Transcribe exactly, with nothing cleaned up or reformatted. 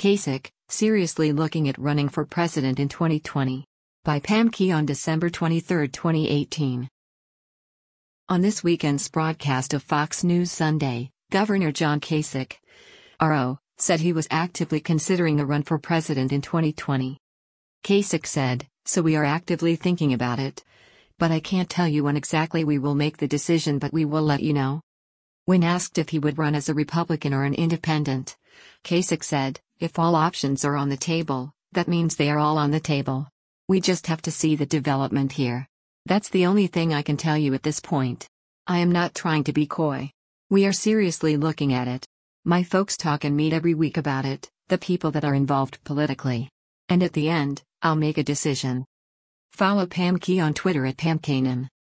Kasich, seriously looking at running for president in twenty twenty. By Pam Key on December twenty-third, twenty eighteen. On this weekend's broadcast of Fox News Sunday, Governor John Kasich, R O, said he was actively considering a run for president in twenty twenty. Kasich said, "So we are actively thinking about it. But I can't tell you when exactly we will make the decision, but we will let you know." When asked if he would run as a Republican or an independent, Kasich said, "If all options are on the table, that means they are all on the table. We just have to see the development here. That's the only thing I can tell you at this point. I am not trying to be coy. We are seriously looking at it. My folks talk and meet every week about it, the people that are involved politically. And at the end, I'll make a decision." Follow Pam Key on Twitter at Pam Kanan.